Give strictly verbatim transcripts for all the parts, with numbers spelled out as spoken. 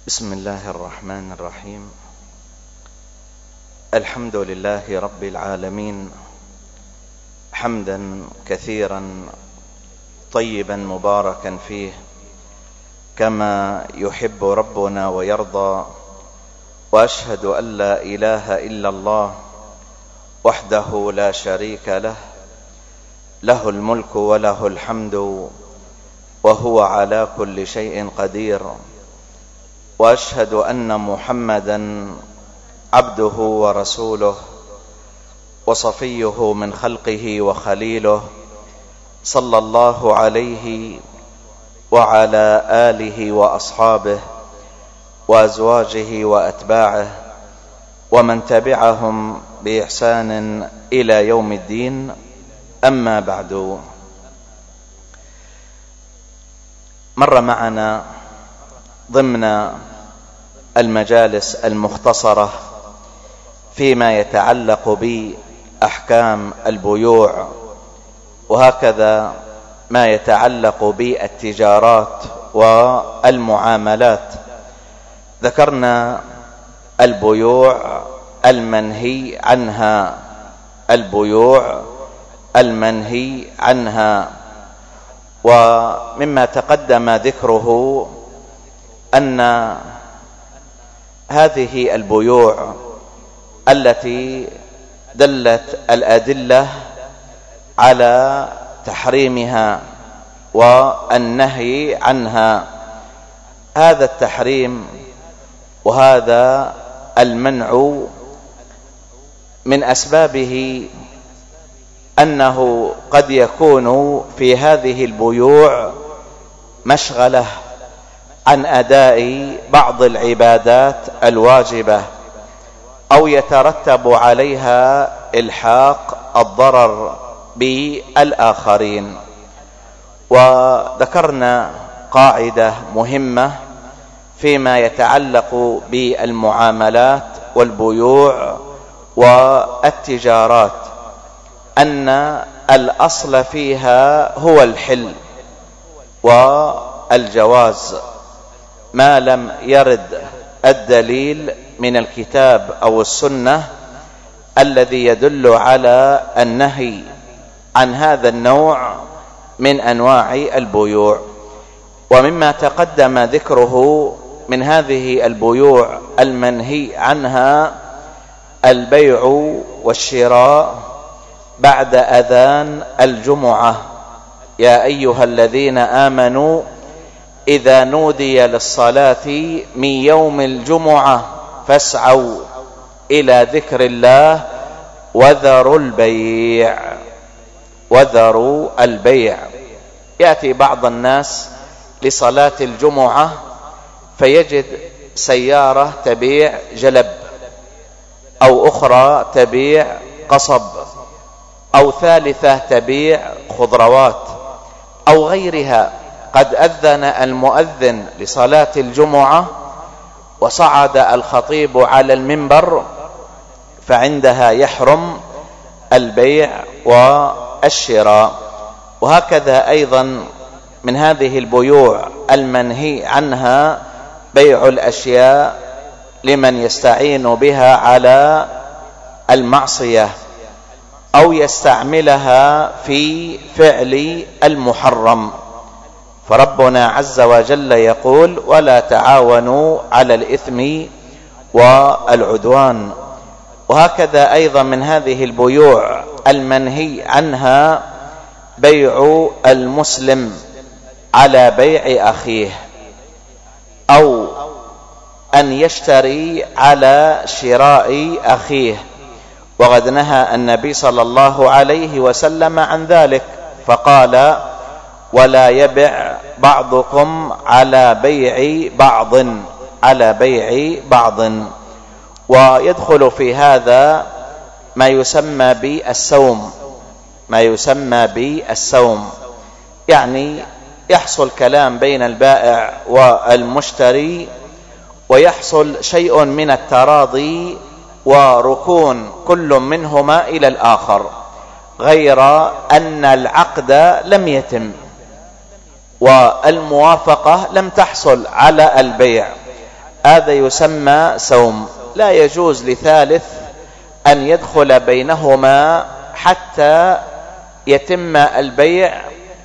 بسم الله الرحمن الرحيم. الحمد لله رب العالمين، حمدا كثيرا طيبا مباركا فيه كما يحب ربنا ويرضى. وأشهد أن لا إله إلا الله وحده لا شريك له، له الملك وله الحمد وهو على كل شيء قدير. وأشهد أن محمدا عبده ورسوله وصفيه من خلقه وخليله، صلى الله عليه وعلى آله وأصحابه وأزواجه وأتباعه ومن تبعهم بإحسان إلى يوم الدين. أما بعد، مر معنا ضمن المجالس المختصرة فيما يتعلق بأحكام البيوع، وهكذا ما يتعلق بالتجارات والمعاملات. ذكرنا البيوع المنهي عنها البيوع المنهي عنها ومما تقدم ذكره أن هذه البيوع التي دلت الأدلة على تحريمها والنهي عنها، هذا التحريم وهذا المنع من أسبابه أنه قد يكون في هذه البيوع مشغلة عن أداء بعض العبادات الواجبة، أو يترتب عليها إلحاق الضرر بالآخرين. وذكرنا قاعدة مهمة فيما يتعلق بالمعاملات والبيوع والتجارات، أن الأصل فيها هو الحل والجواز، ما لم يرد الدليل من الكتاب أو السنة الذي يدل على النهي عن هذا النوع من أنواع البيوع. ومما تقدم ذكره من هذه البيوع المنهي عنها البيع والشراء بعد أذان الجمعة. يا أيها الذين آمنوا إذا نودي للصلاة من يوم الجمعة فاسعوا إلى ذكر الله وذروا البيع وذروا البيع. يأتي بعض الناس لصلاة الجمعة فيجد سيارة تبيع جلب، أو أخرى تبيع قصب، أو ثالثة تبيع خضروات أو غيرها. قد أذن المؤذن لصلاة الجمعة وصعد الخطيب على المنبر، فعندها يحرم البيع والشراء. وهكذا أيضا من هذه البيوع المنهي عنها بيع الأشياء لمن يستعين بها على المعصية أو يستعملها في فعل المحرم. فربنا عز وجل يقول: ولا تعاونوا على الإثم والعدوان. وهكذا أيضا من هذه البيوع المنهي عنها بيع المسلم على بيع أخيه، أو أن يشتري على شراء أخيه. وقد نهى النبي صلى الله عليه وسلم عن ذلك، فقال: ولا يبع بعضكم على بيع بعض على بيع بعض. ويدخل في هذا ما يسمى بالسوم ما يسمى بالسوم يعني يحصل كلام بين البائع والمشتري، ويحصل شيء من التراضي وركون كل منهما إلى الآخر، غير أن العقد لم يتم والموافقة لم تحصل على البيع. هذا يسمى سوم. لا يجوز لثالث أن يدخل بينهما حتى يتم البيع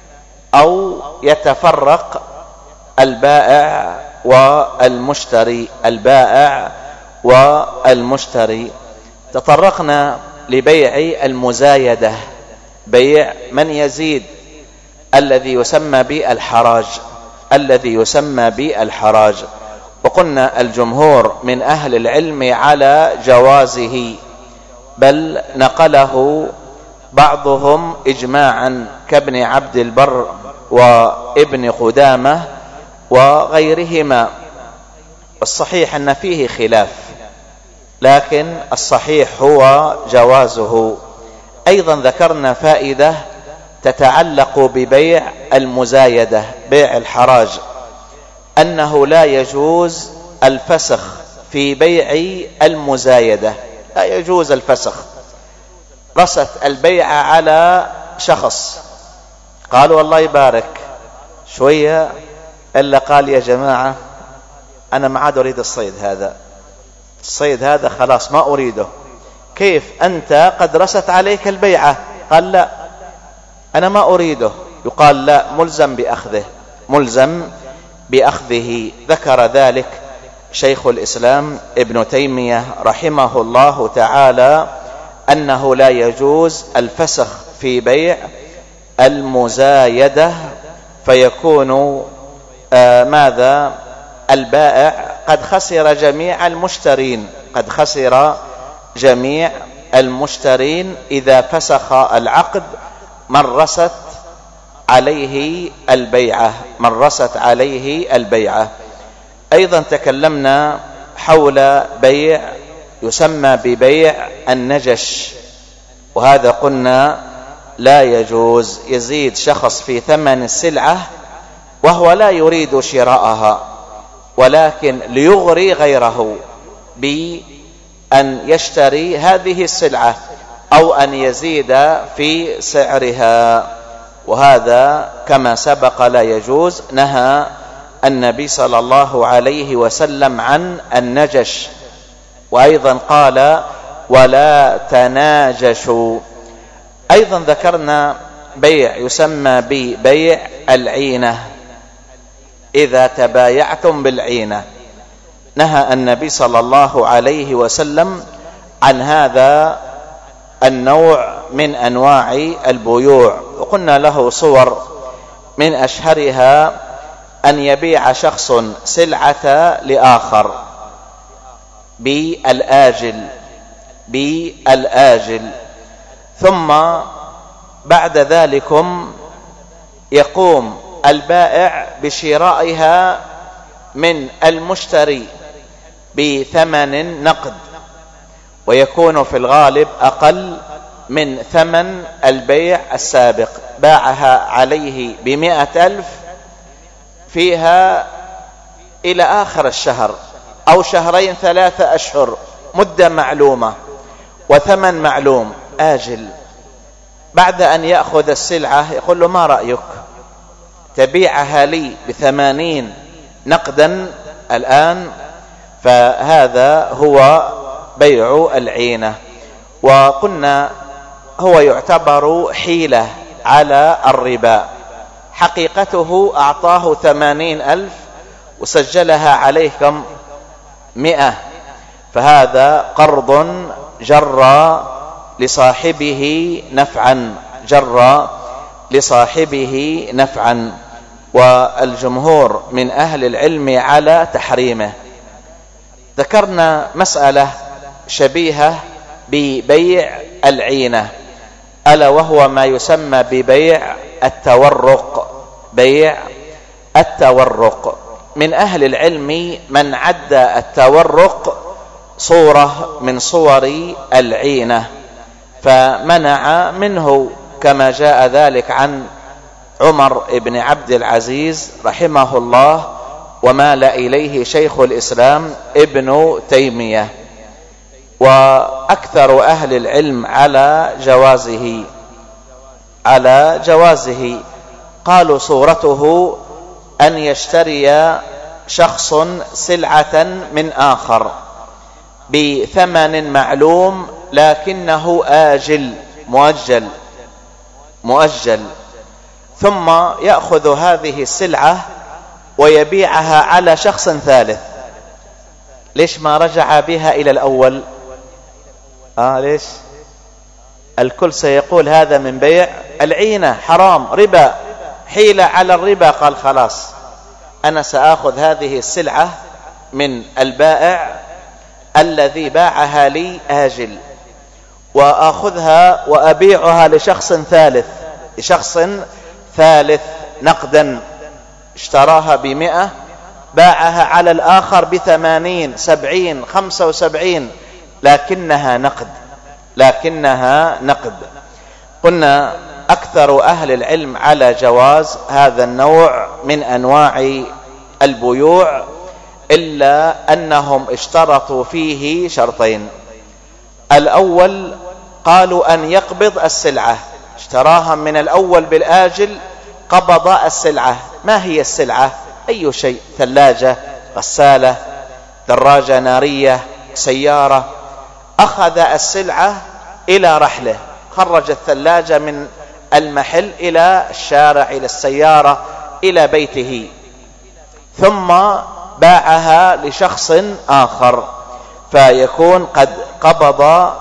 أو يتفرق البائع والمشتري البائع والمشتري. تطرقنا لبيع المزايدة، بيع من يزيد، الذي يسمى بالحراج الذي يسمى بالحراج وقلنا الجمهور من أهل العلم على جوازه، بل نقله بعضهم إجماعا كابن عبد البر وابن قدامة وغيرهما. الصحيح أن فيه خلاف، لكن الصحيح هو جوازه. أيضا ذكرنا فائدة تتعلق ببيع المزايدة، بيع الحراج، أنه لا يجوز الفسخ في بيع المزايدة، لا يجوز الفسخ. رست البيع على شخص، قالوا الله يبارك، شوية إلا قال يا جماعة أنا ما عاد أريد الصيد هذا، الصيد هذا خلاص ما أريده. كيف أنت قد رست عليك البيعة؟ قال لا أنا ما أريده. يقال لا، ملزم بأخذه، ملزم بأخذه. ذكر ذلك شيخ الإسلام ابن تيمية رحمه الله تعالى أنه لا يجوز الفسخ في بيع المزايدة، فيكون آه ماذا؟ البائع قد خسر جميع المشترين، قد خسر جميع المشترين إذا فسخ العقد من رست عليه البيعة من رست عليه البيعة. أيضا تكلمنا حول بيع يسمى ببيع النجش، وهذا قلنا لا يجوز. يزيد شخص في ثمن السلعة وهو لا يريد شراءها، ولكن ليغري غيره بأن يشتري هذه السلعة أو أن يزيد في سعرها، وهذا كما سبق لا يجوز. نهى النبي صلى الله عليه وسلم عن النجش، وأيضا قال ولا تناجشوا. أيضا ذكرنا بيع يسمى ببيع العينة، إذا تبايعتم بالعينة، نهى النبي صلى الله عليه وسلم عن هذا النوع من أنواع البيوع، وقلنا له صور، من أشهرها أن يبيع شخص سلعة لآخر بالآجل بالآجل ثم بعد ذلك يقوم البائع بشرائها من المشتري بثمن نقد، ويكون في الغالب أقل من ثمن البيع السابق. باعها عليه بمئة ألف فيها إلى آخر الشهر أو شهرين ثلاثة أشهر، مدة معلومة وثمن معلوم، آجل. بعد أن يأخذ السلعة يقول له ما رأيك تبيعها لي بثمانين نقدا الآن؟ فهذا هو بيع العينة، وقلنا هو يعتبر حيلة على الربا. حقيقته أعطاه ثمانين ألف وسجلها عليكم مئة، فهذا قرض جر لصاحبه نفعا جر لصاحبه نفعا والجمهور من أهل العلم على تحريمه. ذكرنا مسألة شبيهة ببيع العينة، ألا وهو ما يسمى ببيع التورق. بيع التورق، من أهل العلم من عد التورق صورة من صور العينة فمنع منه، كما جاء ذلك عن عمر بن عبد العزيز رحمه الله ومال إليه شيخ الإسلام ابن تيمية. وأكثر أهل العلم على جوازه على جوازه قالوا صورته أن يشتري شخص سلعة من آخر بثمن معلوم لكنه آجل مؤجل مؤجل ثم يأخذ هذه السلعة ويبيعها على شخص ثالث، ليش ما رجع بها إلى الأول؟ آه ليش؟ الكل سيقول هذا من بيع العينة، حرام، ربا، حيلة على الربا. قال خلاص أنا سأخذ هذه السلعة من البائع الذي باعها لي آجل وأخذها وأبيعها لشخص ثالث لشخص ثالث نقدا، اشتراها بمئة باعها على الآخر بثمانين سبعين خمسة وسبعين، لكنها نقد لكنها نقد. قلنا أكثر أهل العلم على جواز هذا النوع من أنواع البيوع، إلا أنهم اشترطوا فيه شرطين. الأول قالوا أن يقبض السلعة، اشتراها من الأول بالآجل، قبض السلعة. ما هي السلعة؟ أي شيء، ثلاجة، غسالة، دراجة نارية، سيارة. أخذ السلعة إلى رحله، خرج الثلاجة من المحل إلى الشارع، إلى السيارة، إلى بيته، ثم باعها لشخص آخر، فيكون قد قبض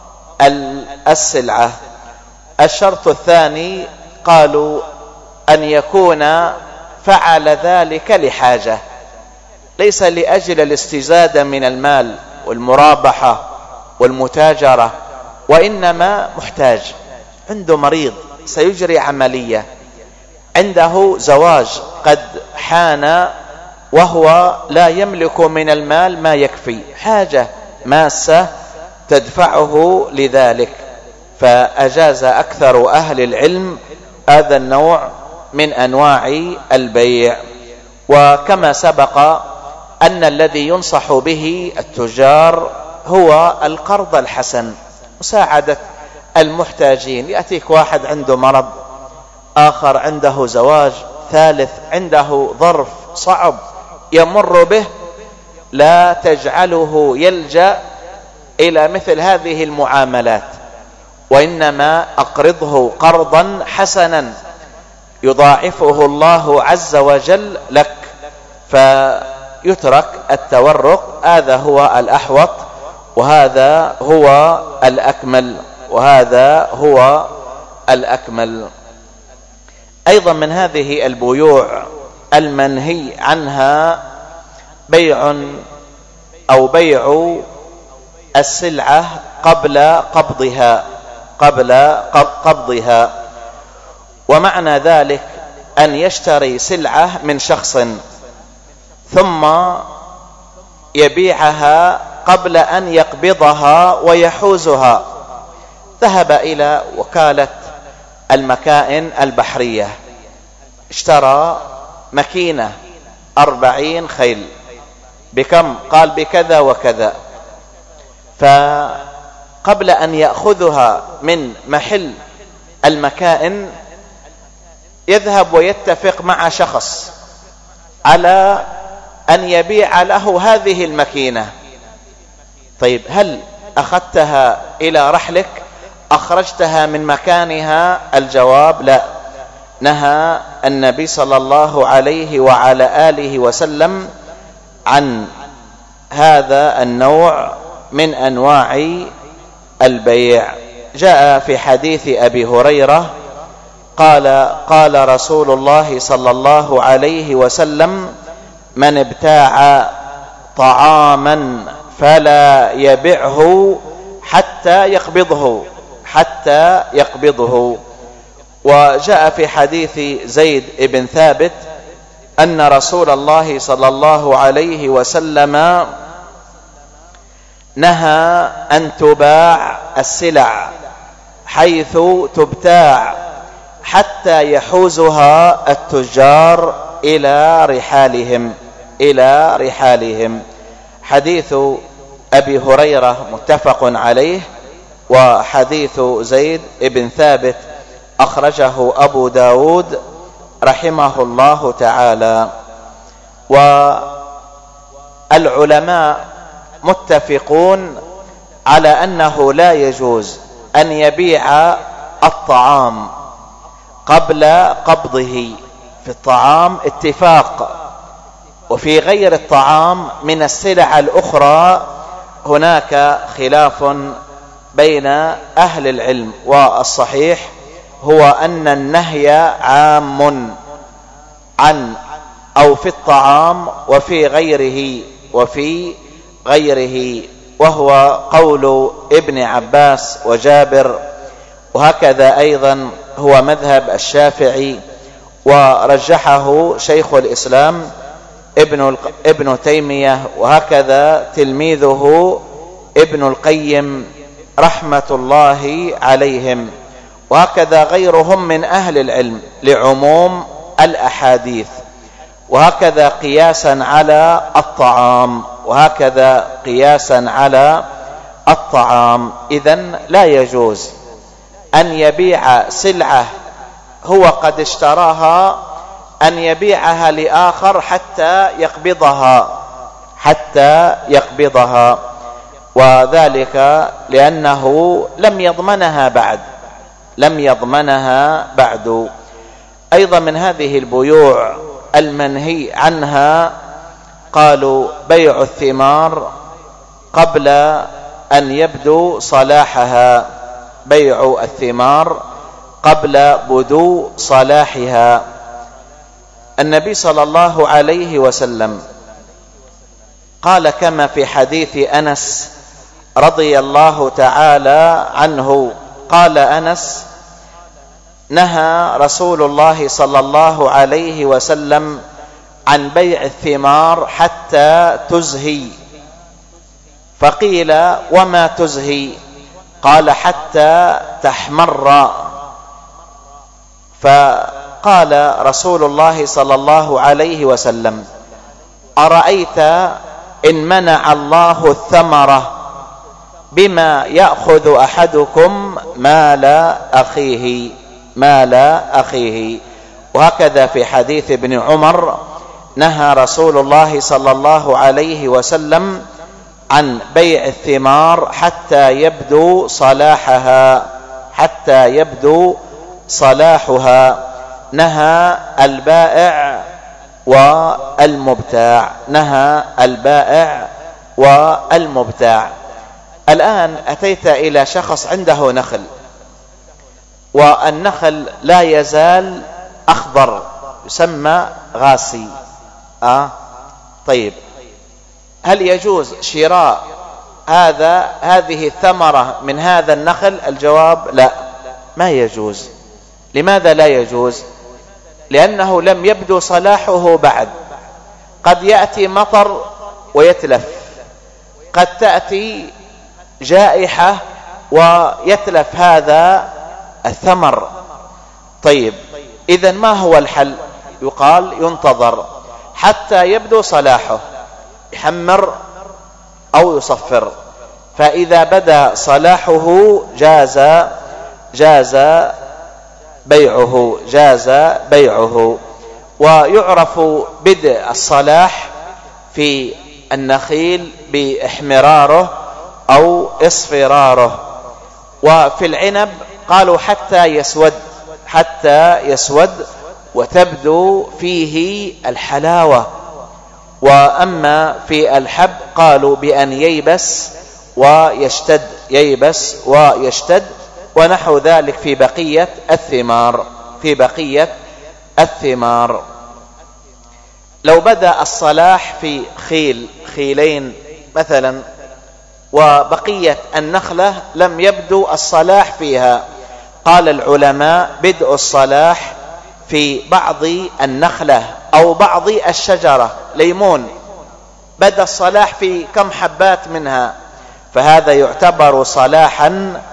السلعة. الشرط الثاني قالوا أن يكون فعل ذلك لحاجة، ليس لأجل الاستزادة من المال والمرابحة والمتاجرة، وإنما محتاج، عنده مريض سيجري عملية، عنده زواج قد حان وهو لا يملك من المال ما يكفي، حاجة ماسة تدفعه لذلك، فأجاز أكثر أهل العلم هذا النوع من أنواع البيع. وكما سبق أن الذي ينصح به التجار هو القرض الحسن، مساعدة المحتاجين. يأتيك واحد عنده مرض، آخر عنده زواج، ثالث عنده ظرف صعب يمر به، لا تجعله يلجأ إلى مثل هذه المعاملات، وإنما أقرضه قرضا حسنا يضاعفه الله عز وجل لك، فيترك التورق. هذا هو الأحوط، وهذا هو الأكمل، وهذا هو الأكمل. أيضا من هذه البيوع المنهي عنها بيع أو بيع السلعة قبل قبضها قبل قبضها ومعنى ذلك أن يشتري سلعة من شخص ثم يبيعها قبل أن يقبضها ويحوزها. ذهب إلى وكالة المكائن البحرية، اشترى مكينة أربعين خيل، بكم؟ قال بكذا وكذا. فقبل أن يأخذها من محل المكائن يذهب ويتفق مع شخص على أن يبيع له هذه المكينة. طيب هل أخذتها إلى رحلك؟ أخرجتها من مكانها؟ الجواب لا. نهى النبي صلى الله عليه وعلى آله وسلم عن هذا النوع من أنواع البيع. جاء في حديث أبي هريرة قال قال رسول الله صلى الله عليه وسلم: من ابتاع طعاما فلا يبعه حتى يقبضه حتى يقبضه. وجاء في حديث زيد بن ثابت أن رسول الله صلى الله عليه وسلم نهى أن تباع السلع حيث تبتاع حتى يحوزها التجار إلى رحالهم إلى رحالهم. حديث أبي هريرة متفق عليه، وحديث زيد بن ثابت أخرجه أبو داود رحمه الله تعالى. العلماء متفقون على أنه لا يجوز أن يبيع الطعام قبل قبضه. في الطعام اتفاق، وفي غير الطعام من السلع الأخرى هناك خلاف بين أهل العلم، والصحيح هو أن النهي عام عن أو في الطعام وفي غيره وفي غيره، وهو قول ابن عباس وجابر، وهكذا أيضا هو مذهب الشافعي، ورجحه شيخ الإسلام ابن ابن تيمية، وهكذا تلميذه ابن القيم رحمة الله عليهم، وهكذا غيرهم من أهل العلم لعموم الأحاديث، وهكذا قياسا على الطعام، وهكذا قياسا على الطعام. إذن لا يجوز أن يبيع سلعة هو قد اشتراها أن يبيعها لآخر حتى يقبضها حتى يقبضها وذلك لأنه لم يضمنها بعد لم يضمنها بعد. أيضا من هذه البيوع المنهي عنها قالوا بيع الثمار قبل أن يبدو صلاحها، بيع الثمار قبل بدو صلاحها. النبي صلى الله عليه وسلم قال كما في حديث أنس رضي الله تعالى عنه، قال أنس: نهى رسول الله صلى الله عليه وسلم عن بيع الثمار حتى تزهي. فقيل: وما تزهي؟ قال: حتى تحمر. فقال رسول الله صلى الله عليه وسلم: أرأيت إن منع الله الثمرة بما يأخذ أحدكم مال أخيه مال أخيه. وهكذا في حديث ابن عمر نهى رسول الله صلى الله عليه وسلم عن بيع الثمار حتى يبدو صلاحها حتى يبدو صلاحها. نهى البائع والمبتاع نهى البائع والمبتاع. الآن أتيت إلى شخص عنده نخل، والنخل لا يزال أخضر يسمى غاسي. آه طيب، هل يجوز شراء هذا هذه الثمرة من هذا النخل؟ الجواب لا، ما يجوز. لماذا لا يجوز؟ لأنه لم يبدو صلاحه بعد. قد يأتي مطر ويتلف، قد تأتي جائحة ويتلف هذا الثمر. طيب، إذن ما هو الحل؟ يقال ينتظر حتى يبدو صلاحه، يحمر أو يصفر، فإذا بدا صلاحه جاز جاز بيعه جاز بيعه. ويعرف بدء الصلاح في النخيل بإحمراره أو إصفراره. وفي العنب قالوا حتى يسود حتى يسود وتبدو فيه الحلاوة. وأما في الحب قالوا بأن ييبس ويشتد ييبس ويشتد ونحو ذلك في بقية الثمار في بقية الثمار. لو بدأ الصلاح في خيل خيلين مثلا، وبقية النخلة لم يبدو الصلاح فيها، قال العلماء بدء الصلاح في بعض النخلة أو بعض الشجرة. ليمون بدأ الصلاح في كم حبات منها، فهذا يعتبر صلاحا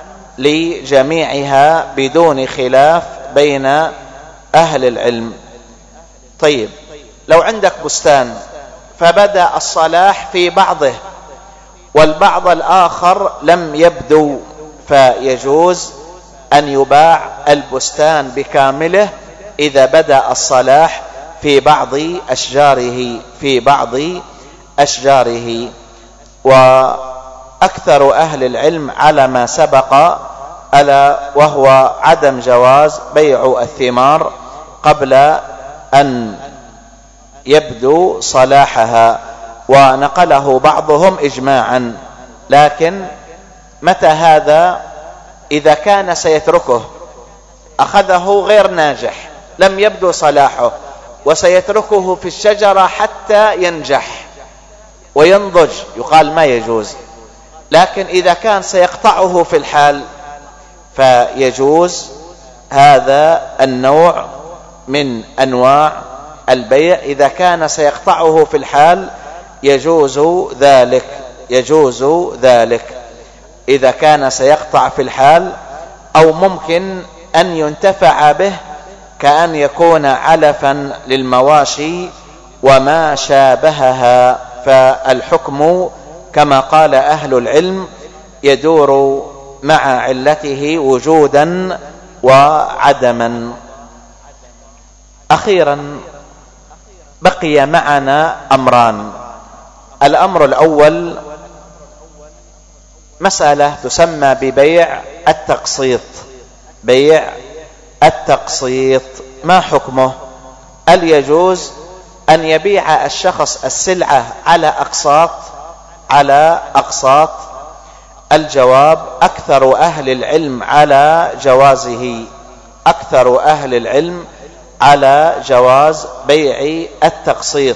لجميعها بدون خلاف بين أهل العلم. طيب، لو عندك بستان فبدأ الصلاح في بعضه والبعض الآخر لم يبدو، فيجوز أن يباع البستان بكامله إذا بدأ الصلاح في بعض أشجاره في بعض أشجاره. وأكثر أهل العلم على ما سبق، ألا وهو عدم جواز بيع الثمار قبل أن يبدو صلاحها، ونقله بعضهم إجماعا. لكن متى هذا؟ إذا كان سيتركه، أخذه غير ناجح، لم يبدو صلاحه، وسيتركه في الشجرة حتى ينجح وينضج، يقال ما يجوز. لكن إذا كان سيقطعه في الحال فيجوز هذا النوع من أنواع البيع. إذا كان سيقطعه في الحال يجوز ذلك، يجوز ذلك إذا كان سيقطع في الحال، أو ممكن أن ينتفع به كأن يكون علفا للمواشي وما شابهها. فالحكم كما قال أهل العلم يدور مع علته وجودا وعدما. أخيرا بقي معنا أمران. الأمر الأول مسألة تسمى ببيع التقسيط. بيع التقسيط ما حكمه؟ هل يجوز أن يبيع الشخص السلعة على أقساط؟ على أقساط. الجواب: أكثر أهل العلم على جوازه، أكثر أهل العلم على جواز بيع التقسيط،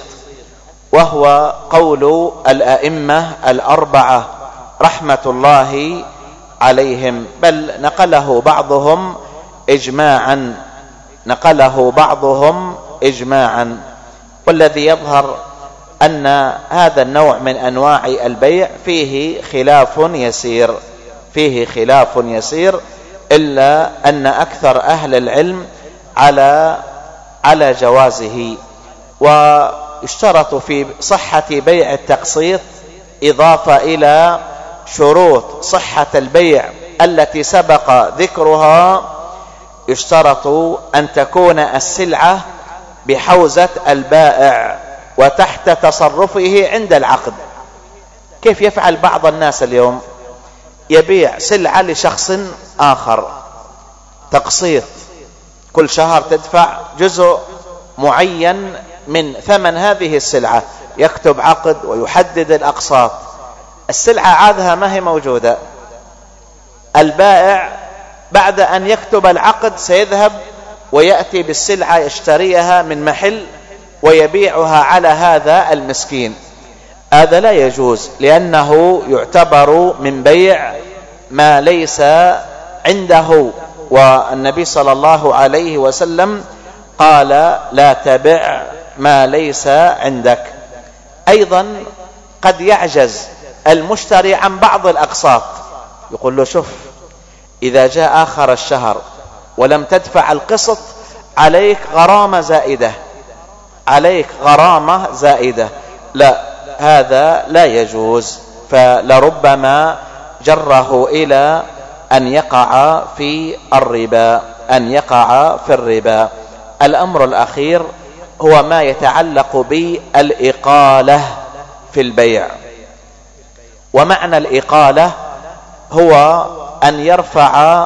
وهو قول الأئمة الأربعة رحمة الله عليهم، بل نقله بعضهم إجماعا، نقله بعضهم إجماعا. والذي يظهر أن هذا النوع من أنواع البيع فيه خلاف يسير، فيه خلاف يسير، إلا أن أكثر أهل العلم على على جوازه. ويشترط في صحة بيع التقسيط إضافة إلى شروط صحة البيع التي سبق ذكرها. يشترط أن تكون السلعة بحوزة البائع وتحت تصرفه عند العقد. كيف يفعل بعض الناس اليوم؟ يبيع سلعة لشخص آخر تقسيط، كل شهر تدفع جزء معين من ثمن هذه السلعة، يكتب عقد ويحدد الأقساط. السلعة عادها ما هي موجودة، البائع بعد أن يكتب العقد سيذهب ويأتي بالسلعة يشتريها من محل ويبيعها على هذا المسكين. هذا لا يجوز، لأنه يعتبر من بيع ما ليس عنده، والنبي صلى الله عليه وسلم قال: لا تبع ما ليس عندك. أيضا قد يعجز المشتري عن بعض الأقساط، يقول له: شوف، إذا جاء آخر الشهر ولم تدفع القسط عليك غرامة زائدة، عليك غرامة زائدة. لا، هذا لا يجوز، فلربما جره إلى أن يقع في الربا، أن يقع في الربا. الأمر الأخير هو ما يتعلق بالإقالة في البيع. ومعنى الإقالة هو أن يرفع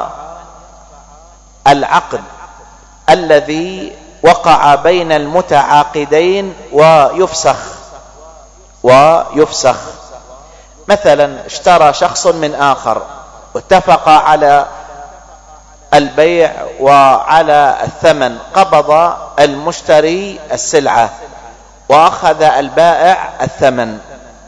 العقد الذي وقع بين المتعاقدين ويفسخ ويفسخ مثلا اشترى شخص من آخر واتفق على البيع وعلى الثمن، قبض المشتري السلعة وأخذ البائع الثمن،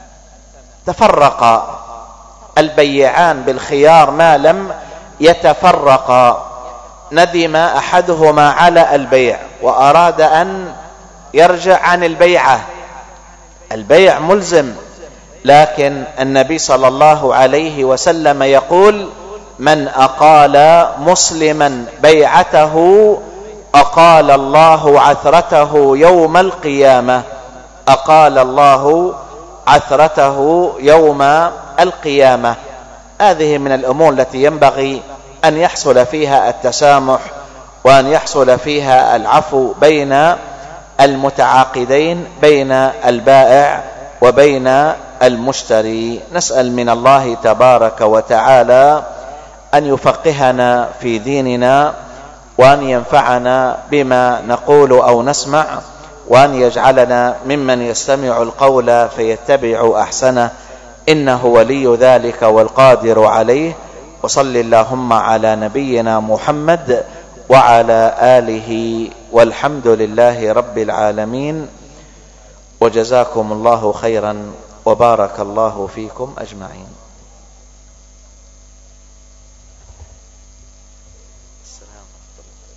تفرق البيعان بالخيار ما لم يتفرقا. ندم أحدهما على البيع وأراد أن يرجع عن البيعة، البيع ملزم، لكن النبي صلى الله عليه وسلم يقول: من أقال مسلما بيعته أقال الله عثرته يوم القيامة، أقال الله عثرته يوم القيامة. هذه من الأمور التي ينبغي أن يحصل فيها التسامح وأن يحصل فيها العفو بين المتعاقدين، بين البائع وبين المشتري. نسأل من الله تبارك وتعالى أن يفقهنا في ديننا، وأن ينفعنا بما نقول أو نسمع، وأن يجعلنا ممن يستمع القول فيتبع أحسنه، إنه ولي ذلك والقادر عليه. وصل اللهم على نبينا محمد وعلى آله، والحمد لله رب العالمين. وجزاكم الله خيرا وبارك الله فيكم أجمعين.